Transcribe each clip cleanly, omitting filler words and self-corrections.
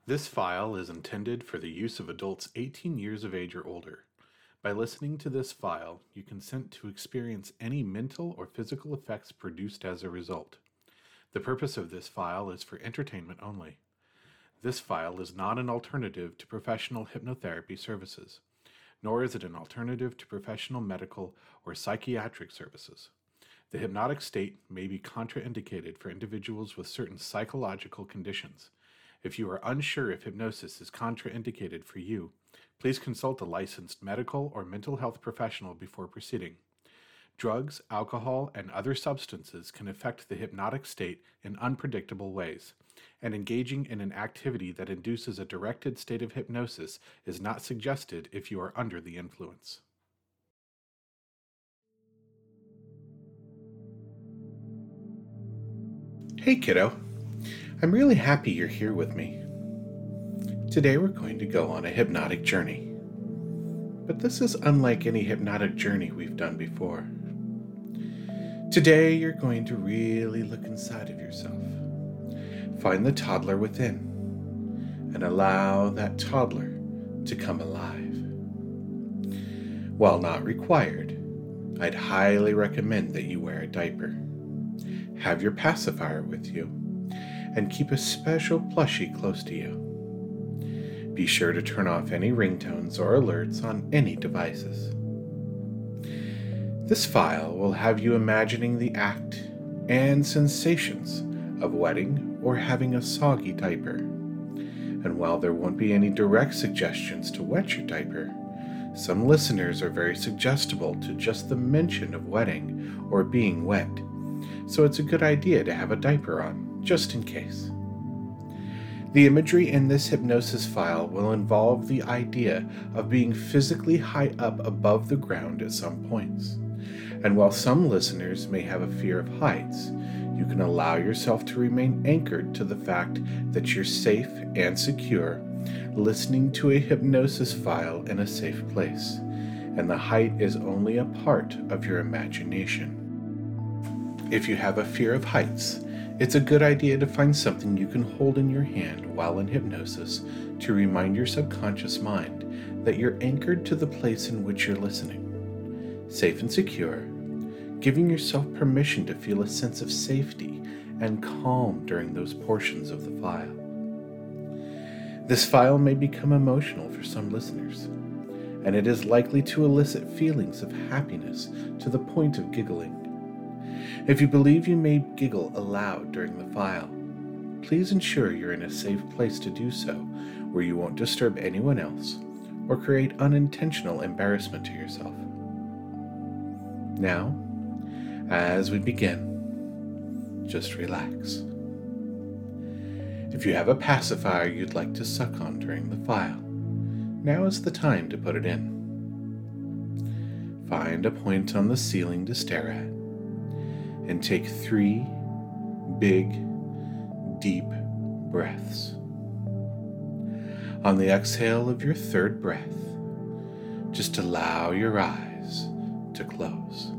This file is intended for the use of adults 18 years of age or older. By listening to this file, you consent to experience any mental or physical effects produced as a result. The purpose of this file is for entertainment only. This file is not an alternative to professional hypnotherapy services, nor is it an alternative to professional medical or psychiatric services. The hypnotic state may be contraindicated for individuals with certain psychological conditions. If you are unsure if hypnosis is contraindicated for you, please consult a licensed medical or mental health professional before proceeding. Drugs, alcohol, and other substances can affect the hypnotic state in unpredictable ways, and engaging in an activity that induces a directed state of hypnosis is not suggested if you are under the influence. Hey kiddo, I'm really happy you're here with me. Today we're going to go on a hypnotic journey. But this is unlike any hypnotic journey we've done before. Today you're going to really look inside of yourself. Find the toddler within and allow that toddler to come alive. While not required, I'd highly recommend that you wear a diaper. Have your pacifier with you and keep a special plushie close to you. Be sure to turn off any ringtones or alerts on any devices. This file will have you imagining the act and sensations of wetting or having a soggy diaper. And while there won't be any direct suggestions to wet your diaper, some listeners are very suggestible to just the mention of wetting or being wet, so it's a good idea to have a diaper on, just in case. The imagery in this hypnosis file will involve the idea of being physically high up above the ground at some points. And while some listeners may have a fear of heights, you can allow yourself to remain anchored to the fact that you're safe and secure, listening to a hypnosis file in a safe place, and the height is only a part of your imagination. If you have a fear of heights, it's a good idea to find something you can hold in your hand while in hypnosis to remind your subconscious mind that you're anchored to the place in which you're listening, safe and secure, giving yourself permission to feel a sense of safety and calm during those portions of the file. This file may become emotional for some listeners, and it is likely to elicit feelings of happiness to the point of giggling. If you believe you may giggle aloud during the file, please ensure you're in a safe place to do so, where you won't disturb anyone else or create unintentional embarrassment to yourself. Now, as we begin, just relax. If you have a pacifier you'd like to suck on during the file, now is the time to put it in. Find a point on the ceiling to stare at, and take 3 big, deep breaths. On the exhale of your third breath, just allow your eyes to close.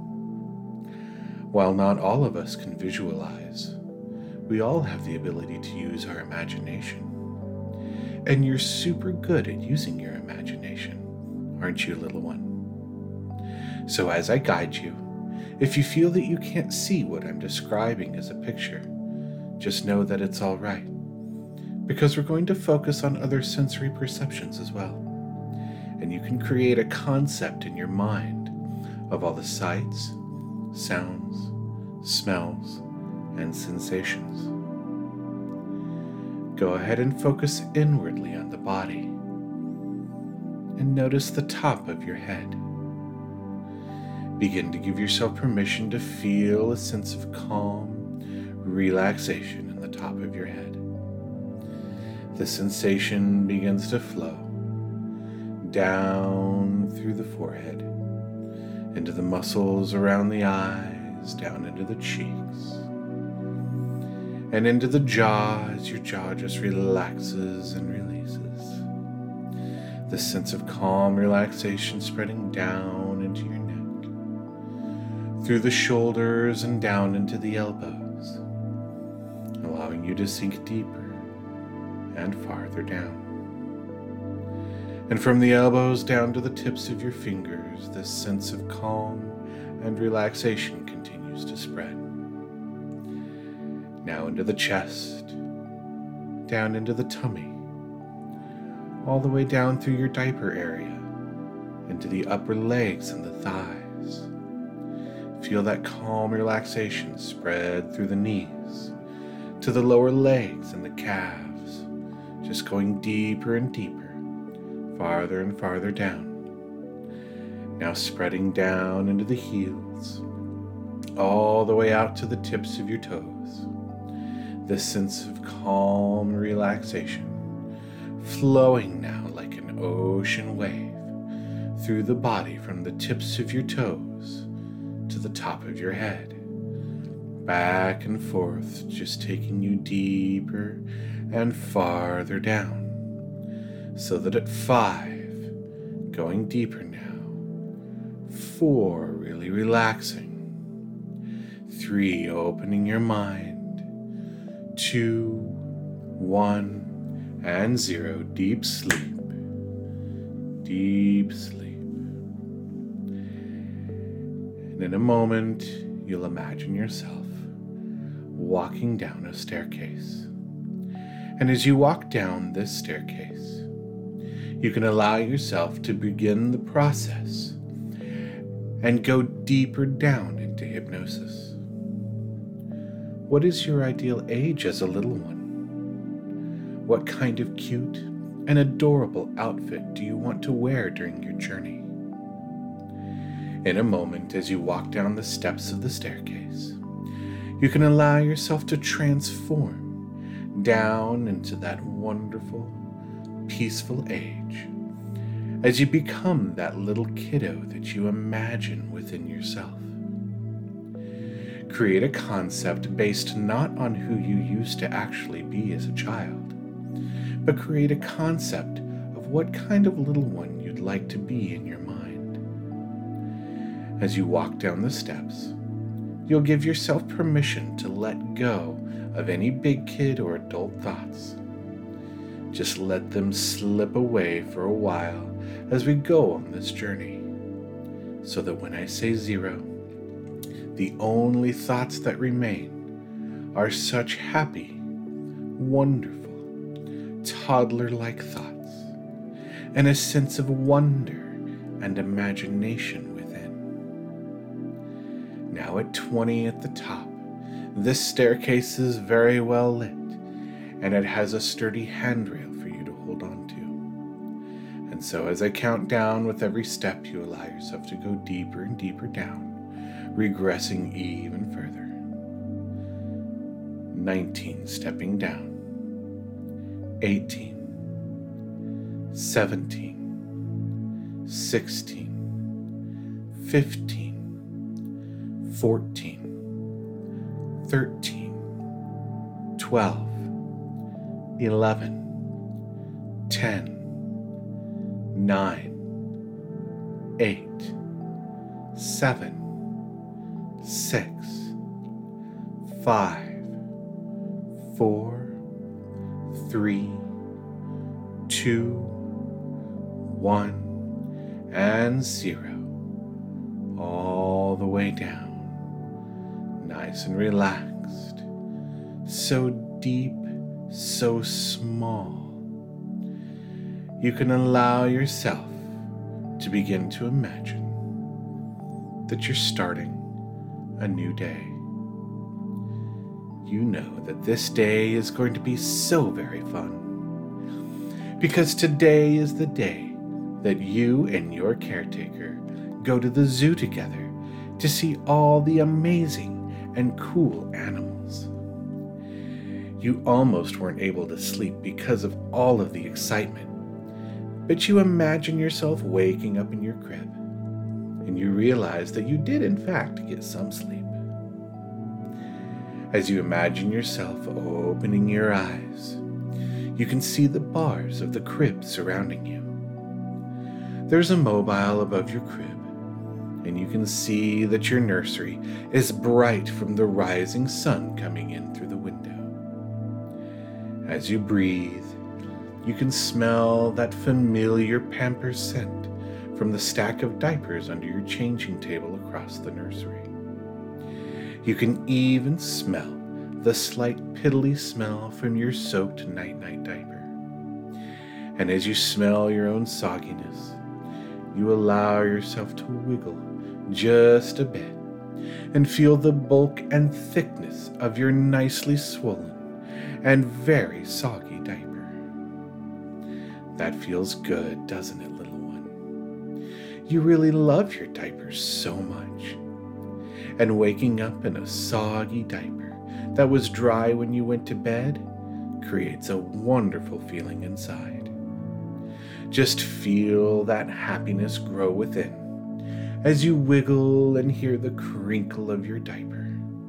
While not all of us can visualize, we all have the ability to use our imagination. And you're super good at using your imagination, aren't you, little one? So as I guide you, if you feel that you can't see what I'm describing as a picture, just know that it's all right, because we're going to focus on other sensory perceptions as well. And you can create a concept in your mind of all the sights, sounds, smells, and sensations. Go ahead and focus inwardly on the body, and notice the top of your head. Begin to give yourself permission to feel a sense of calm, relaxation in the top of your head. The sensation begins to flow down through the forehead, into the muscles around the eyes, down into the cheeks, and into the jaw as your jaw just relaxes and releases. The sense of calm relaxation spreading down into your neck, through the shoulders and down into the elbows, allowing you to sink deeper and farther down. And from the elbows down to the tips of your fingers, this sense of calm and relaxation continues to spread. Now into the chest, down into the tummy, all the way down through your diaper area, into the upper legs and the thighs. Feel that calm relaxation spread through the knees, to the lower legs and the calves, just going deeper and deeper, farther and farther down. Now spreading down into the heels, all the way out to the tips of your toes. This sense of calm relaxation flowing now like an ocean wave through the body from the tips of your toes to the top of your head. Back and forth, just taking you deeper and farther down, so that at 5, going deeper now, 4, really relaxing, 3, opening your mind, 2, 1, and 0, deep sleep, deep sleep. And in a moment, you'll imagine yourself walking down a staircase. And as you walk down this staircase, you can allow yourself to begin the process and go deeper down into hypnosis. What is your ideal age as a little one? What kind of cute and adorable outfit do you want to wear during your journey? In a moment, as you walk down the steps of the staircase, you can allow yourself to transform down into that wonderful, peaceful age as you become that little kiddo that you imagine within yourself. Create a concept based not on who you used to actually be as a child, but create a concept of what kind of little one you'd like to be in your mind. As you walk down the steps, you'll give yourself permission to let go of any big kid or adult thoughts. Just let them slip away for a while as we go on this journey, so that when I say 0, the only thoughts that remain are such happy, wonderful, toddler-like thoughts, and a sense of wonder and imagination within. Now at 20 at the top, this staircase is very well lit, and it has a sturdy handrail for you to hold on to. And so as I count down with every step, you allow yourself to go deeper and deeper down, regressing even further. 19, stepping down. 18, 17, 16, 15, 14, 13, 12, 11, 10, 9, 8, 7, 6, 5, 4, 3, 2, 1, and 0. All the way down. Nice and relaxed. So deep, so small. You can allow yourself to begin to imagine that you're starting a new day. You know that this day is going to be so very fun, because today is the day that you and your caretaker go to the zoo together to see all the amazing and cool animals. You almost weren't able to sleep because of all of the excitement, but you imagine yourself waking up in your crib, and you realize that you did in fact get some sleep. As you imagine yourself opening your eyes, you can see the bars of the crib surrounding you. There's a mobile above your crib, and you can see that your nursery is bright from the rising sun coming in through the window. As you breathe You can smell that familiar Pampers scent from the stack of diapers under your changing table across the nursery. You can even smell the slight piddly smell from your soaked night-night diaper. And as you smell your own sogginess, you allow yourself to wiggle just a bit and feel the bulk and thickness of your nicely swollen and very soggy diaper. That feels good, doesn't it, little one? You really love your diapers so much. And waking up in a soggy diaper that was dry when you went to bed creates a wonderful feeling inside. Just feel that happiness grow within as you wiggle and hear the crinkle of your diaper.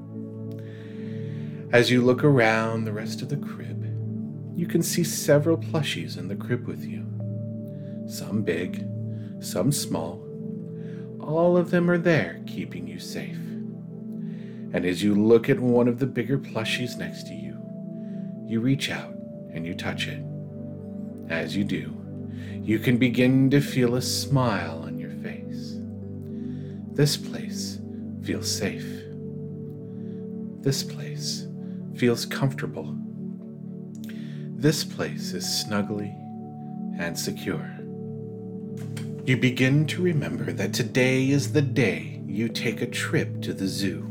As you look around the rest of the crib, you can see several plushies in the crib with you. Some big, some small. All of them are there keeping you safe. And as you look at one of the bigger plushies next to you, you reach out and you touch it. As you do, you can begin to feel a smile on your face. This place feels safe. This place feels comfortable. This place is snuggly and secure. You begin to remember that today is the day you take a trip to the zoo.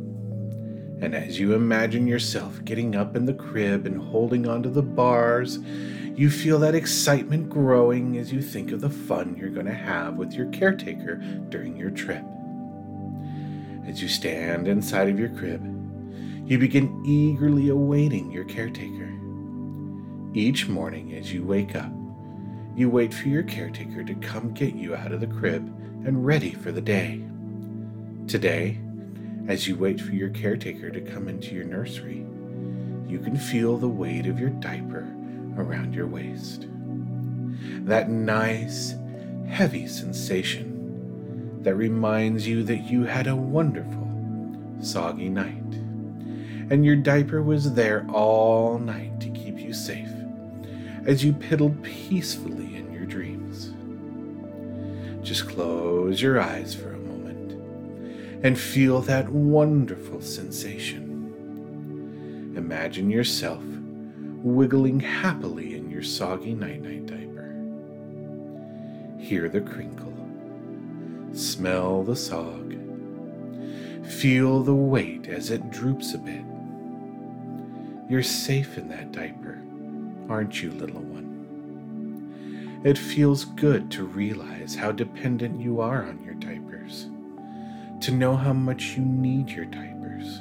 And as you imagine yourself getting up in the crib and holding onto the bars, you feel that excitement growing as you think of the fun you're going to have with your caretaker during your trip. As you stand inside of your crib, you begin eagerly awaiting your caretaker. Each morning as you wake up, you wait for your caretaker to come get you out of the crib and ready for the day. Today, as you wait for your caretaker to come into your nursery, you can feel the weight of your diaper around your waist. That nice, heavy sensation that reminds you that you had a wonderful, soggy night, and your diaper was there all night to keep you safe as you piddled peacefully in your dreams. Just close your eyes for a moment and feel that wonderful sensation. Imagine yourself wiggling happily in your soggy night-night diaper. Hear the crinkle. Smell the sog. Feel the weight as it droops a bit. You're safe in that diaper, aren't you, little one? It feels good to realize how dependent you are on your diapers, to know how much you need your diapers.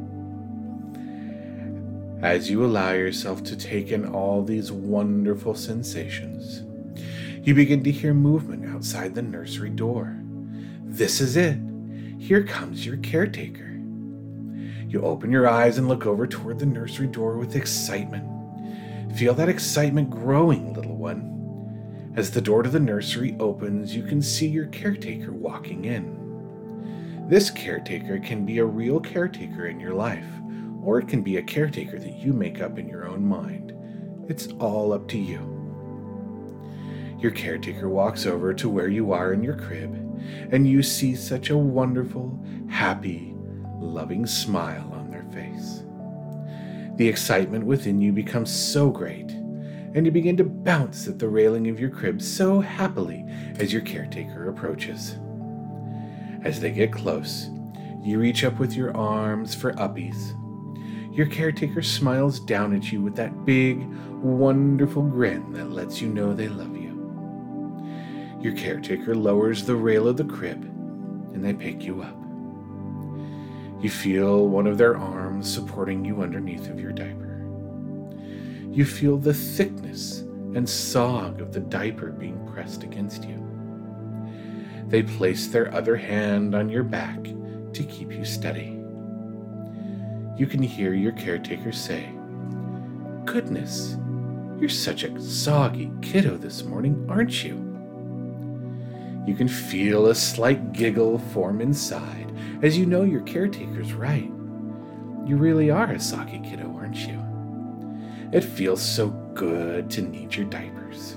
As you allow yourself to take in all these wonderful sensations, you begin to hear movement outside the nursery door. This is it. Here comes your caretaker. You open your eyes and look over toward the nursery door with excitement. Feel that excitement growing, little one. As the door to the nursery opens, you can see your caretaker walking in. This caretaker can be a real caretaker in your life, or it can be a caretaker that you make up in your own mind. It's all up to you. Your caretaker walks over to where you are in your crib, and you see such a wonderful, happy, loving smile on their face. The excitement within you becomes so great, and you begin to bounce at the railing of your crib so happily as your caretaker approaches. As they get close, you reach up with your arms for uppies. Your caretaker smiles down at you with that big, wonderful grin that lets you know they love you. Your caretaker lowers the rail of the crib, and they pick you up. You feel one of their arms supporting you underneath of your diaper. You feel the thickness and sog of the diaper being pressed against you. They place their other hand on your back to keep you steady. You can hear your caretaker say, "Goodness, you're such a soggy kiddo this morning, aren't you?" You can feel a slight giggle form inside as you know your caretaker's right. You really are a soggy kiddo, aren't you? It feels so good to need your diapers.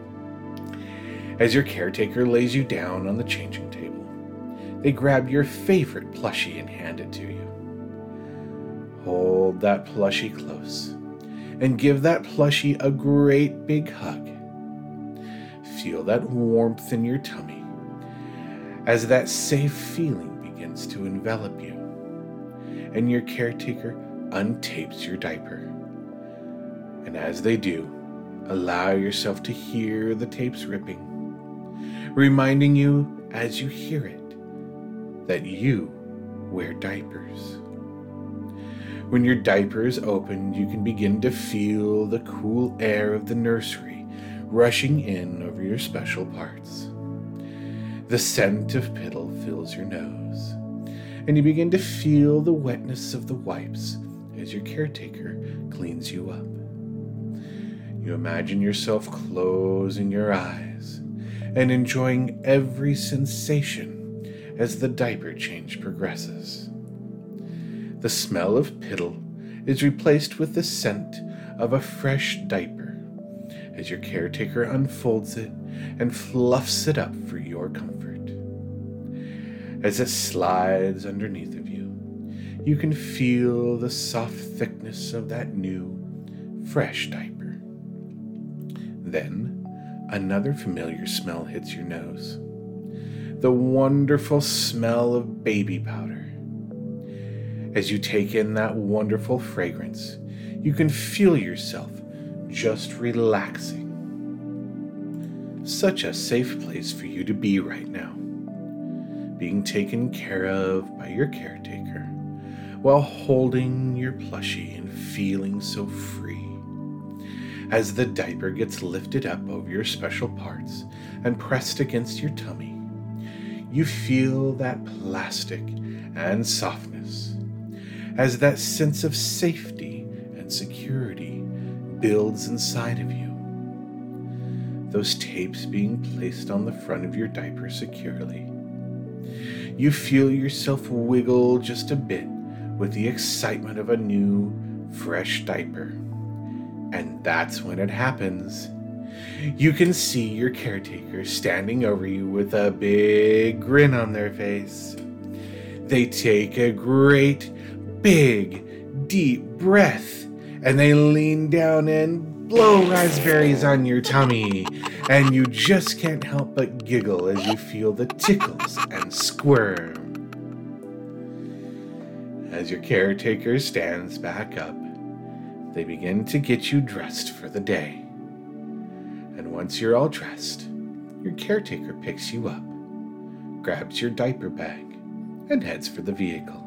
As your caretaker lays you down on the changing table, they grab your favorite plushie and hand it to you. Hold that plushie close and give that plushie a great big hug. Feel that warmth in your tummy as that safe feeling begins to envelop you, and your caretaker untapes your diaper. And as they do, allow yourself to hear the tapes ripping, reminding you as you hear it that you wear diapers. When your diaper is opened, you can begin to feel the cool air of the nursery rushing in over your special parts. The scent of piddle fills your nose, and you begin to feel the wetness of the wipes as your caretaker cleans you up. You imagine yourself closing your eyes and enjoying every sensation as the diaper change progresses. The smell of piddle is replaced with the scent of a fresh diaper as your caretaker unfolds it and fluffs it up for your comfort. As it slides underneath of you, you can feel the soft thickness of that new, fresh diaper. Then, another familiar smell hits your nose. The wonderful smell of baby powder. As you take in that wonderful fragrance, you can feel yourself just relaxing. Such a safe place for you to be right now, being taken care of by your caretaker while holding your plushie and feeling so free. As the diaper gets lifted up over your special parts and pressed against your tummy, you feel that plastic and softness as that sense of safety and security builds inside of you. Those tapes being placed on the front of your diaper securely. You feel yourself wiggle just a bit with the excitement of a new, fresh diaper. And that's when it happens. You can see your caretaker standing over you with a big grin on their face. They take a great, big, deep breath, and they lean down and blow raspberries on your tummy, and you just can't help but giggle as you feel the tickles and squirm. As your caretaker stands back up, they begin to get you dressed for the day. And once you're all dressed, your caretaker picks you up, grabs your diaper bag, and heads for the vehicle.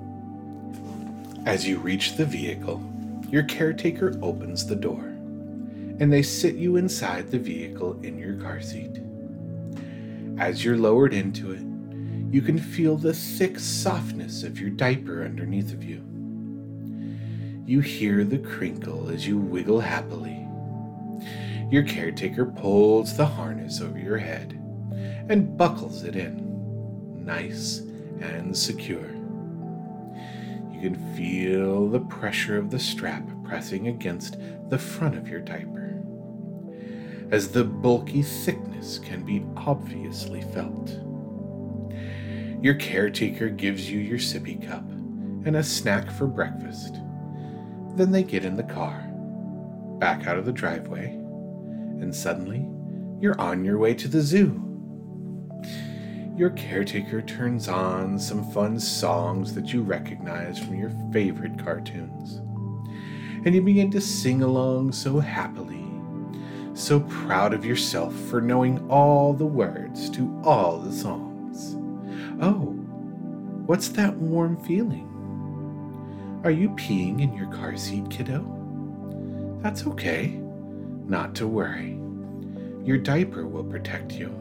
As you reach the vehicle, your caretaker opens the door, and they sit you inside the vehicle in your car seat. As you're lowered into it, you can feel the thick softness of your diaper underneath of you. You hear the crinkle as you wiggle happily. Your caretaker pulls the harness over your head and buckles it in, nice and secure. You can feel the pressure of the strap pressing against the front of your diaper, as the bulky thickness can be obviously felt. Your caretaker gives you your sippy cup and a snack for breakfast. Then they get in the car, back out of the driveway, and suddenly you're on your way to the zoo. Your caretaker turns on some fun songs that you recognize from your favorite cartoons, and you begin to sing along so happily, so proud of yourself for knowing all the words to all the songs. Oh, what's that warm feeling? Are you peeing in your car seat, kiddo? That's okay. Not to worry. Your diaper will protect you.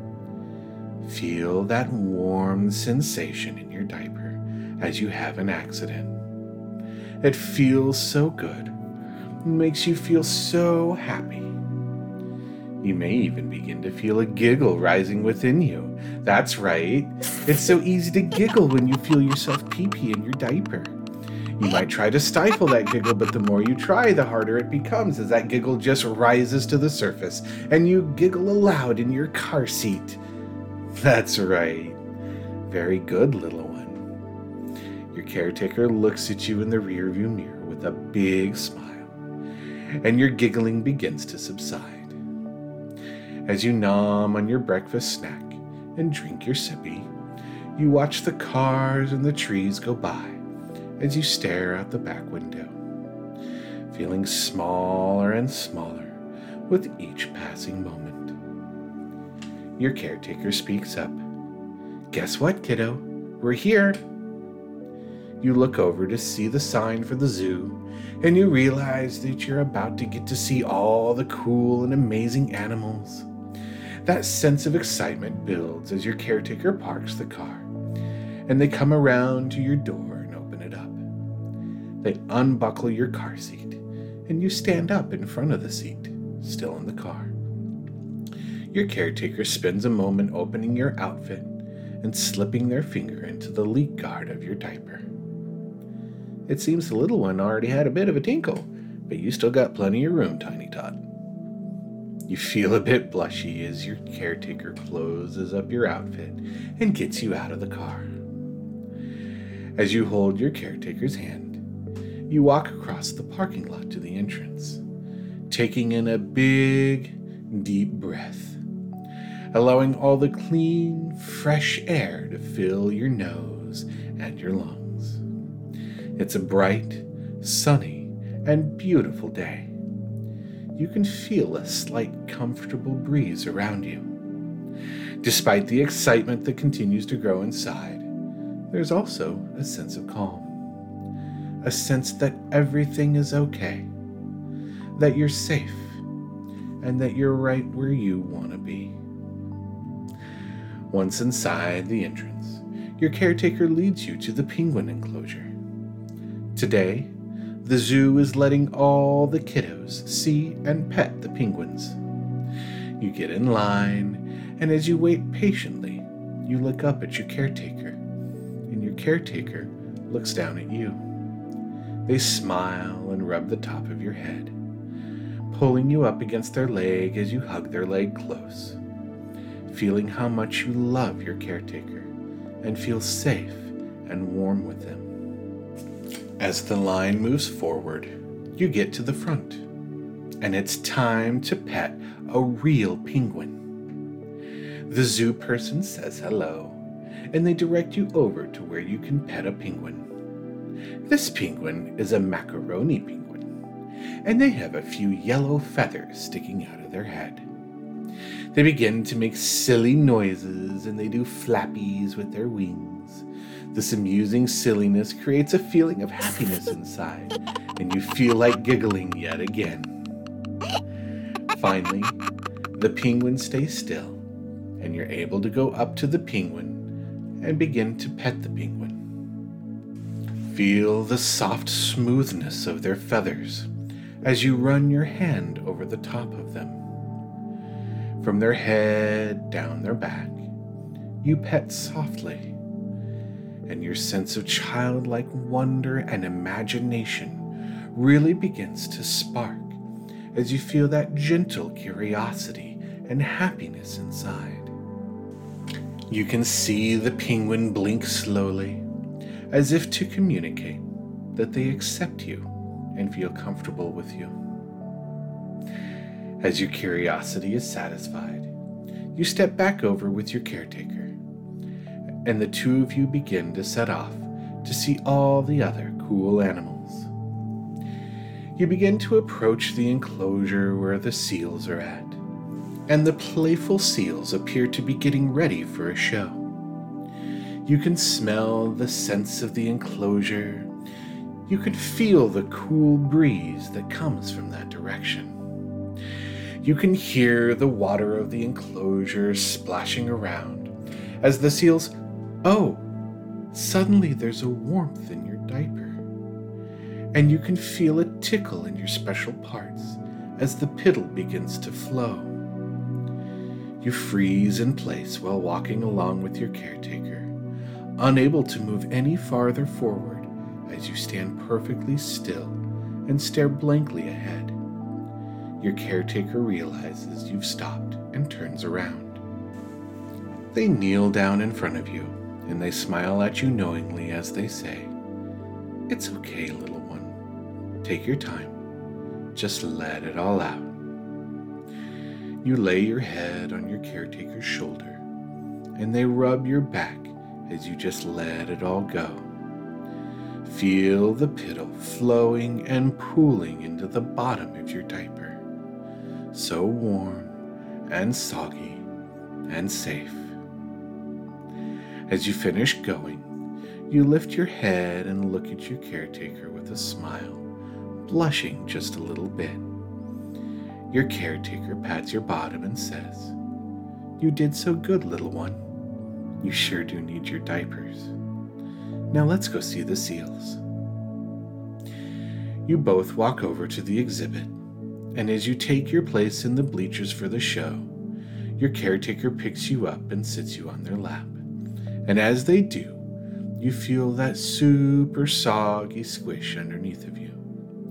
Feel that warm sensation in your diaper as you have an accident. It feels so good. It makes you feel so happy. You may even begin to feel a giggle rising within you. That's right. It's so easy to giggle when you feel yourself pee-pee in your diaper. You might try to stifle that giggle, but the more you try, the harder it becomes as that giggle just rises to the surface, and you giggle aloud in your car seat. That's right. Very good, little one. Your caretaker looks at you in the rearview mirror with a big smile, and your giggling begins to subside. As you nom on your breakfast snack and drink your sippy, you watch the cars and the trees go by as you stare out the back window, feeling smaller and smaller with each passing moment. Your caretaker speaks up. "Guess what, kiddo? We're here." You look over to see the sign for the zoo, and you realize that you're about to get to see all the cool and amazing animals. That sense of excitement builds as your caretaker parks the car, and they come around to your door and open it up. They unbuckle your car seat, and you stand up in front of the seat, still in the car. Your caretaker spends a moment opening your outfit and slipping their finger into the leak guard of your diaper. It seems the little one already had a bit of a tinkle, but you still got plenty of room, Tiny Tot. You feel a bit blushy as your caretaker closes up your outfit and gets you out of the car. As you hold your caretaker's hand, you walk across the parking lot to the entrance, taking in a big, deep breath, allowing all the clean, fresh air to fill your nose and your lungs. It's a bright, sunny, and beautiful day. You can feel a slight, comfortable breeze around you. Despite the excitement that continues to grow inside, there's also a sense of calm. A sense that everything is okay, that you're safe, and that you're right where you want to be. Once inside the entrance, your caretaker leads you to the penguin enclosure. Today, the zoo is letting all the kiddos see and pet the penguins. You get in line, and as you wait patiently, you look up at your caretaker, and your caretaker looks down at you. They smile and rub the top of your head, pulling you up against their leg as you hug their leg close, feeling how much you love your caretaker and feel safe and warm with them. As the line moves forward, you get to the front, and it's time to pet a real penguin. The zoo person says hello, and they direct you over to where you can pet a penguin. This penguin is a macaroni penguin, and they have a few yellow feathers sticking out of their head. They begin to make silly noises, and they do flappies with their wings. This amusing silliness creates a feeling of happiness inside, and you feel like giggling yet again. Finally, the penguin stays still, and you're able to go up to the penguin and begin to pet the penguin. Feel the soft smoothness of their feathers as you run your hand over the top of them. From their head down their back, you pet softly, and your sense of childlike wonder and imagination really begins to spark as you feel that gentle curiosity and happiness inside. You can see the penguin blink slowly, as if to communicate that they accept you and feel comfortable with you. As your curiosity is satisfied, you step back over with your caretaker, and the two of you begin to set off to see all the other cool animals. You begin to approach the enclosure where the seals are at, and the playful seals appear to be getting ready for a show. You can smell the scents of the enclosure. You can feel the cool breeze that comes from that direction. You can hear the water of the enclosure splashing around as the seals... Oh, suddenly there's a warmth in your diaper, and you can feel a tickle in your special parts as the piddle begins to flow. You freeze in place while walking along with your caretaker, unable to move any farther forward as you stand perfectly still and stare blankly ahead. Your caretaker realizes you've stopped and turns around. They kneel down in front of you, and they smile at you knowingly as they say, "It's okay, little one. Take your time. Just let it all out." You lay your head on your caretaker's shoulder, and they rub your back as you just let it all go. Feel the piddle flowing and pooling into the bottom of your diaper. So warm and soggy and safe. As you finish going, you lift your head and look at your caretaker with a smile, blushing just a little bit. Your caretaker pats your bottom and says, "You did so good, little one. You sure do need your diapers. Now let's go see the seals." You both walk over to the exhibit, and as you take your place in the bleachers for the show, your caretaker picks you up and sits you on their lap. And as they do, you feel that super soggy squish underneath of you.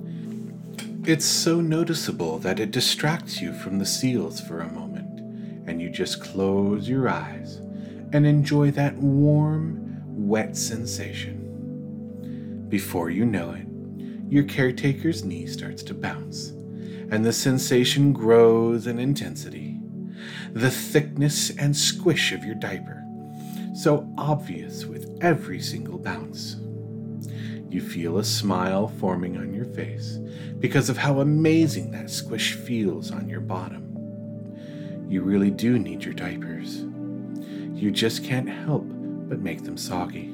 It's so noticeable that it distracts you from the seals for a moment, and you just close your eyes and enjoy that warm, wet sensation. Before you know it, your caretaker's knee starts to bounce, and the sensation grows in intensity. The thickness and squish of your diaper, so obvious with every single bounce. You feel a smile forming on your face because of how amazing that squish feels on your bottom. You really do need your diapers. You just can't help but make them soggy.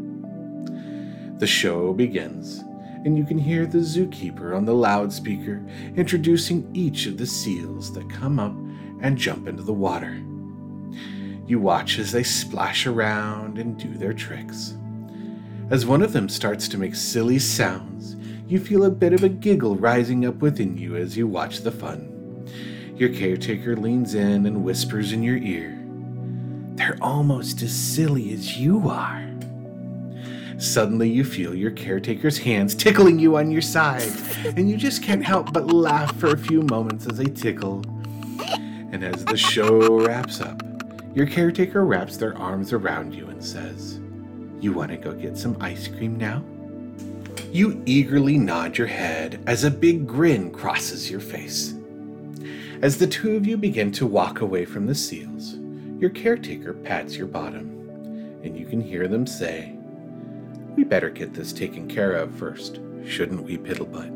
The show begins, and you can hear the zookeeper on the loudspeaker introducing each of the seals that come up and jump into the water. You watch as they splash around and do their tricks. As one of them starts to make silly sounds, you feel a bit of a giggle rising up within you as you watch the fun. Your caretaker leans in and whispers in your ear, "They're almost as silly as you are." Suddenly you feel your caretaker's hands tickling you on your side, and you just can't help but laugh for a few moments as they tickle. And as the show wraps up, your caretaker wraps their arms around you and says, "You want to go get some ice cream now?" You eagerly nod your head as a big grin crosses your face. As the two of you begin to walk away from the seals, your caretaker pats your bottom, and you can hear them say, "We better get this taken care of first, shouldn't we, Piddlebutt?"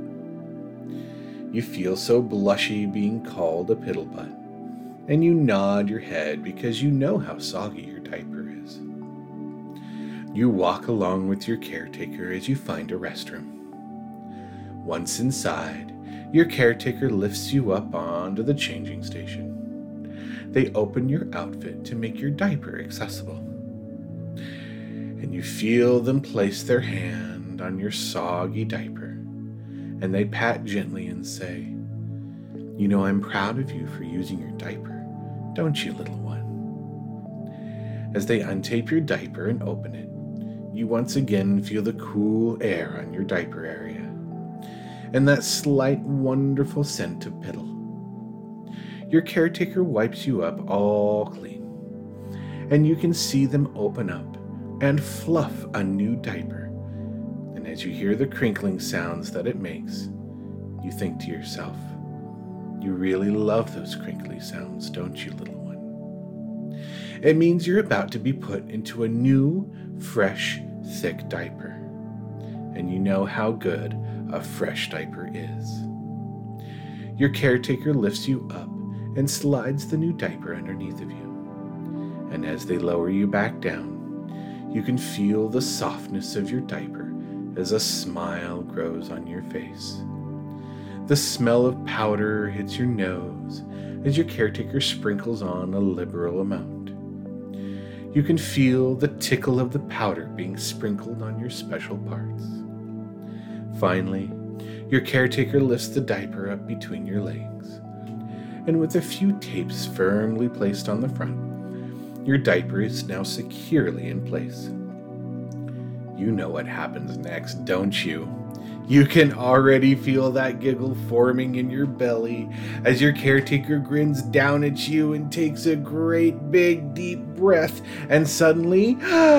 You feel so blushy being called a Piddlebutt, and you nod your head because you know how soggy your diaper is. You walk along with your caretaker as you find a restroom. Once inside, your caretaker lifts you up onto the changing station. They open your outfit to make your diaper accessible. And you feel them place their hand on your soggy diaper, and they pat gently and say, "You know I'm proud of you for using your diaper, don't you, little one?" As they untape your diaper and open it, you once again feel the cool air on your diaper area, and that slight wonderful scent of piddle. Your caretaker wipes you up all clean, and you can see them open up and fluff a new diaper. And as you hear the crinkling sounds that it makes, you think to yourself, "You really love those crinkly sounds, don't you, little one?" It means you're about to be put into a new, fresh, thick diaper. And you know how good a fresh diaper is. Your caretaker lifts you up and slides the new diaper underneath of you. And as they lower you back down, you can feel the softness of your diaper as a smile grows on your face. The smell of powder hits your nose as your caretaker sprinkles on a liberal amount. You can feel the tickle of the powder being sprinkled on your special parts. Finally, your caretaker lifts the diaper up between your legs, and with a few tapes firmly placed on the front, your diaper is now securely in place. You know what happens next, don't you? You can already feel that giggle forming in your belly as your caretaker grins down at you and takes a great big deep breath, and suddenly,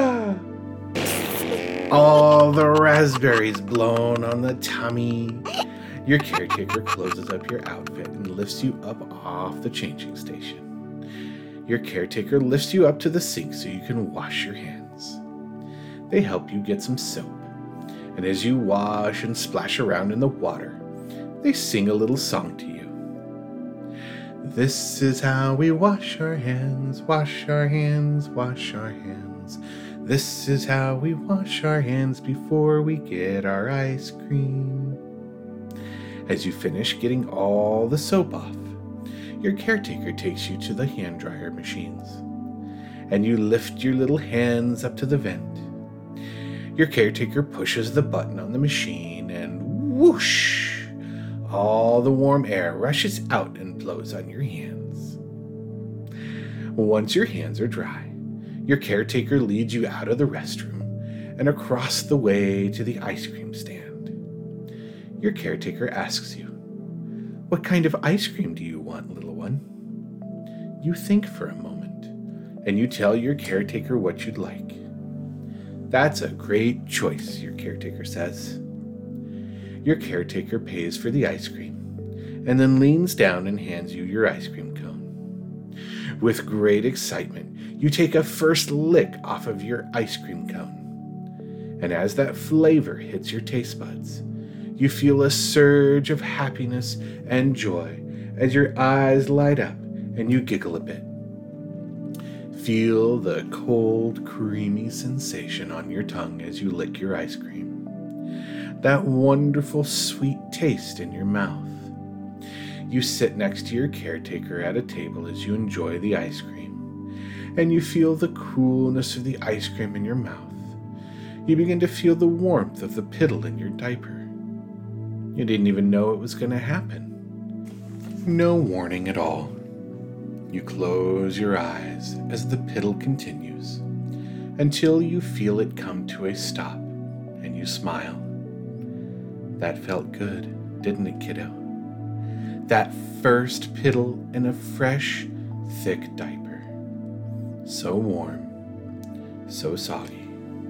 all the raspberries blown on the tummy. Your caretaker closes up your outfit and lifts you up off the changing station. Your caretaker lifts you up to the sink so you can wash your hands. They help you get some soap, and as you wash and splash around in the water, they sing a little song to you. This is how we wash our hands, wash our hands, wash our hands. This is how we wash our hands before we get our ice cream. As you finish getting all the soap off, your caretaker takes you to the hand dryer machines, and you lift your little hands up to the vent. Your caretaker pushes the button on the machine, and whoosh! All the warm air rushes out and blows on your hands. Once your hands are dry, your caretaker leads you out of the restroom and across the way to the ice cream stand. Your caretaker asks you, "What kind of ice cream do you want, little one?" You think for a moment, and you tell your caretaker what you'd like. "That's a great choice," your caretaker says. Your caretaker pays for the ice cream and then leans down and hands you your ice cream cone. With great excitement, you take a first lick off of your ice cream cone. And as that flavor hits your taste buds, you feel a surge of happiness and joy as your eyes light up and you giggle a bit. Feel the cold, creamy sensation on your tongue as you lick your ice cream. That wonderful sweet taste in your mouth. You sit next to your caretaker at a table as you enjoy the ice cream, and you feel the coolness of the ice cream in your mouth. You begin to feel the warmth of the piddle in your diaper. You didn't even know it was going to happen. No warning at all. You close your eyes as the piddle continues until you feel it come to a stop, and you smile. That felt good, didn't it, kiddo? That first piddle in a fresh, thick diaper. So warm, so soggy.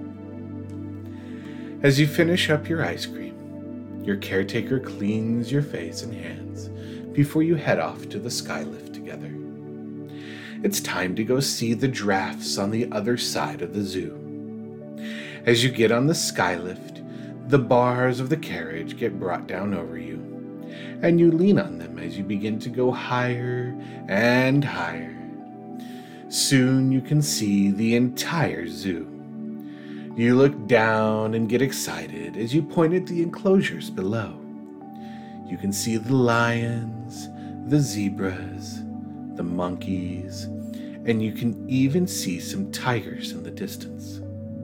As you finish up your ice cream, your caretaker cleans your face and hands before you head off to the skylift together. It's time to go see the giraffes on the other side of the zoo. As you get on the skylift, the bars of the carriage get brought down over you, and you lean on them as you begin to go higher and higher. Soon you can see the entire zoo. You look down and get excited as you point at the enclosures below. You can see the lions, the zebras, the monkeys, and you can even see some tigers in the distance.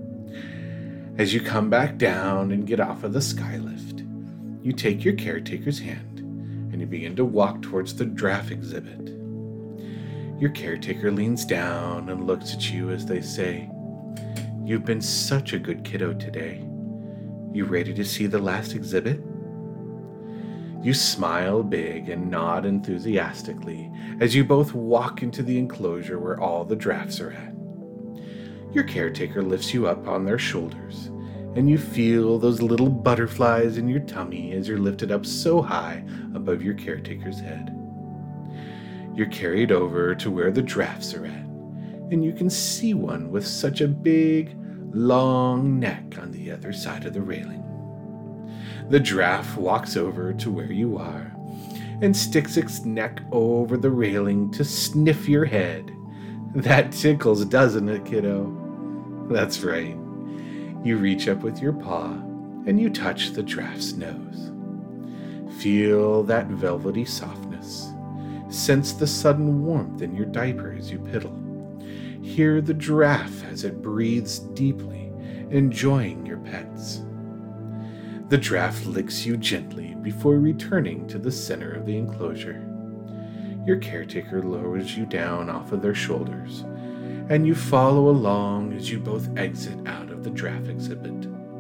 As you come back down and get off of the skylift, you take your caretaker's hand and you begin to walk towards the giraffe exhibit. Your caretaker leans down and looks at you as they say, "You've been such a good kiddo today. You ready to see the last exhibit?" You smile big and nod enthusiastically as you both walk into the enclosure where all the giraffes are at. Your caretaker lifts you up on their shoulders, and you feel those little butterflies in your tummy as you're lifted up so high above your caretaker's head. You're carried over to where the giraffes are at, and you can see one with such a big, long neck on the other side of the railing. The giraffe walks over to where you are and sticks its neck over the railing to sniff your head. That tickles, doesn't it, kiddo? That's right. You reach up with your paw and you touch the giraffe's nose. Feel that velvety softness. Sense the sudden warmth in your diaper as you piddle. Hear the giraffe as it breathes deeply, enjoying your pets. The giraffe licks you gently before returning to the center of the enclosure. Your caretaker lowers you down off of their shoulders, and you follow along as you both exit out of the draft exhibit.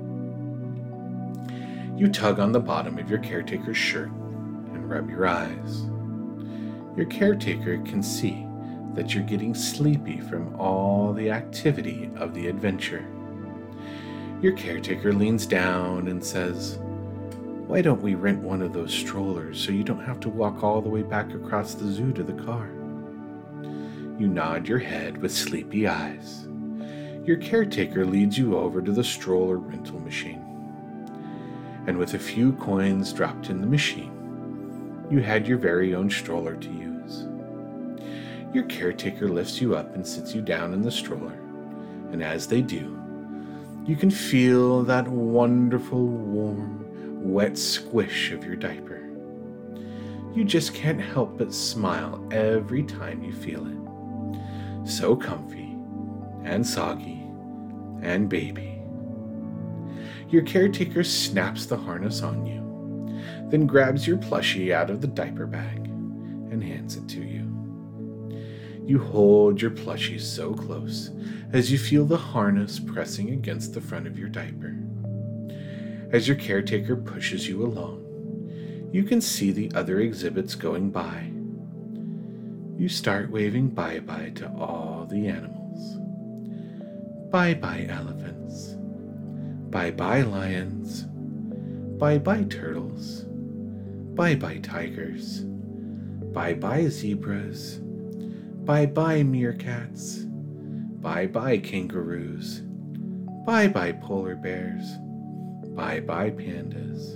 You tug on the bottom of your caretaker's shirt and rub your eyes. Your caretaker can see that you're getting sleepy from all the activity of the adventure. Your caretaker leans down and says, "Why don't we rent one of those strollers so you don't have to walk all the way back across the zoo to the car?" You nod your head with sleepy eyes. Your caretaker leads you over to the stroller rental machine. And with a few coins dropped in the machine, you had your very own stroller to use. Your caretaker lifts you up and sits you down in the stroller, and as they do, you can feel that wonderful, warm, wet squish of your diaper. You just can't help but smile every time you feel it. So comfy, and soggy, and baby. Your caretaker snaps the harness on you, then grabs your plushie out of the diaper bag and hands it to you. You hold your plushie so close as you feel the harness pressing against the front of your diaper. As your caretaker pushes you along, you can see the other exhibits going by. You start waving bye-bye to all the animals. Bye-bye elephants. Bye-bye lions. Bye-bye turtles. Bye-bye tigers. Bye-bye zebras. Bye-bye meerkats. Bye-bye kangaroos. Bye-bye polar bears. Bye-bye pandas.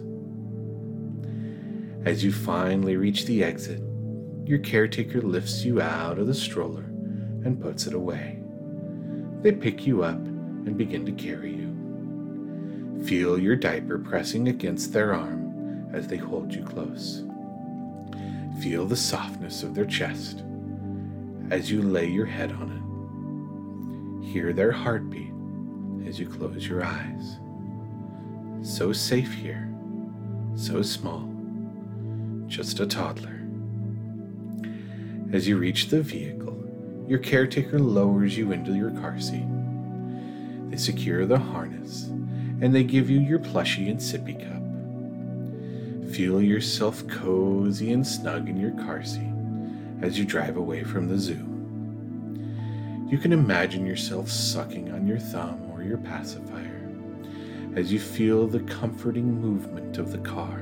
As you finally reach the exit, your caretaker lifts you out of the stroller and puts it away. They pick you up and begin to carry you. Feel your diaper pressing against their arm as they hold you close. Feel the softness of their chest as you lay your head on it. Hear their heartbeat as you close your eyes. So safe here, so small, just a toddler. As you reach the vehicle, your caretaker lowers you into your car seat. They secure the harness, and they give you your plushie and sippy cup. Feel yourself cozy and snug in your car seat as you drive away from the zoo. You can imagine yourself sucking on your thumb or your pacifier as you feel the comforting movement of the car.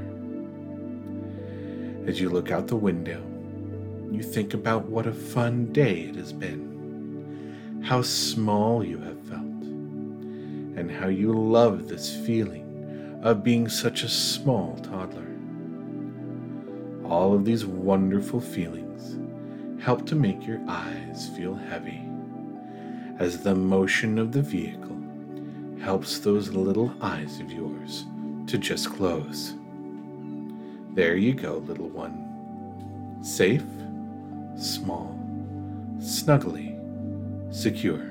As you look out the window, you think about what a fun day it has been, how small you have felt, and how you love this feeling of being such a small toddler. All of these wonderful feelings help to make your eyes feel heavy, as the motion of the vehicle helps those little eyes of yours to just close. There you go, little one. Safe, small, snuggly, secure.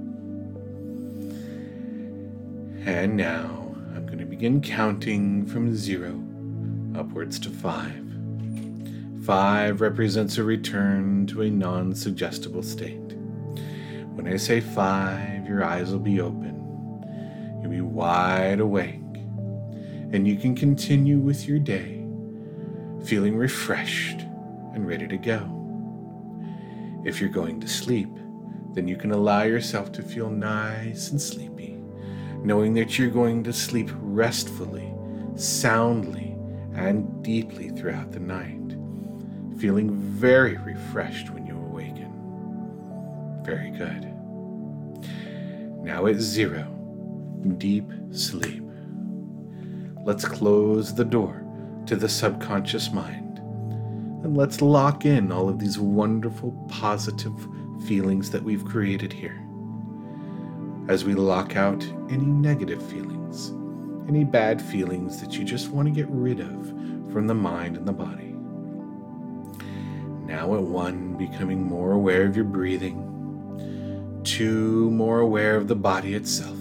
And now I'm going to begin counting from 0 upwards to 5. 5 represents a return to a non-suggestible state. When I say 5, your eyes will be open. You'll be wide awake, and you can continue with your day, feeling refreshed and ready to go. If you're going to sleep, then you can allow yourself to feel nice and sleepy, knowing that you're going to sleep restfully, soundly, and deeply throughout the night, feeling very refreshed when you awaken. Very good. Now at 0, deep sleep. Let's close the door to the subconscious mind, and let's lock in all of these wonderful positive feelings that we've created here. As we lock out any negative feelings, any bad feelings that you just want to get rid of from the mind and the body. Now at 1, becoming more aware of your breathing. 2, more aware of the body itself.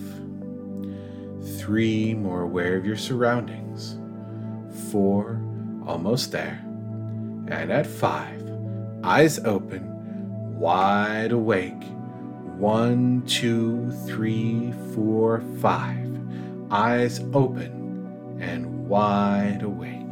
3, more aware of your surroundings. 4, almost there. And at 5, eyes open, wide awake, 1, 2, 3, 4, 5. Eyes open and wide awake.